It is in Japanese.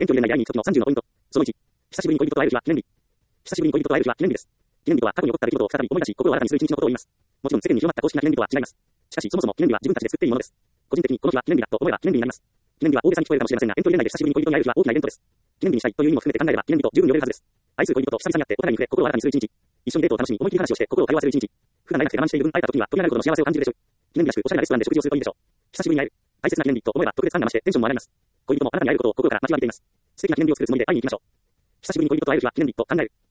遠距離恋愛に行く時の30のポイント。その1、久しぶりに恋人と会える日は記念日。久しぶりに恋人と会える日は記念日です。記念日とは過去に起こった出来事を再び思い出し、心を新たにする一日のことを言います。もちろん世間に広まった公式な記念日とは違います。しかしそもそも記念日は自分たちで作っていいものです。個人的にこの日は記念日だと思えば記念日になります。記念日は大げさに聞こえるかもしれませんが、遠距離恋愛で久しぶりに恋人に会える日は大きなイベントです。記念日にしたいという意味も含めて考えれば記念日と十分に呼べるはずです。愛する恋人と久々に会ってお互いに触れ、心を新たにする一日。一緒にデートを楽しみ、思い切り話をして心を通わせる一日。普段会えなくて我慢している分、会えた時には解き放つほどの幸せを感じるでしょう。記念日らしくおしゃれなレストランで食事をするといいでしょう。久しぶりに会える。大切な記念日と思えば特別感が増してテンションも上がります。恋人もあなたに会えることを心から待ちわびています。素敵な記念日を作るつもりで会いに行きましょう。久しぶりに恋人と会える日は記念日と考える。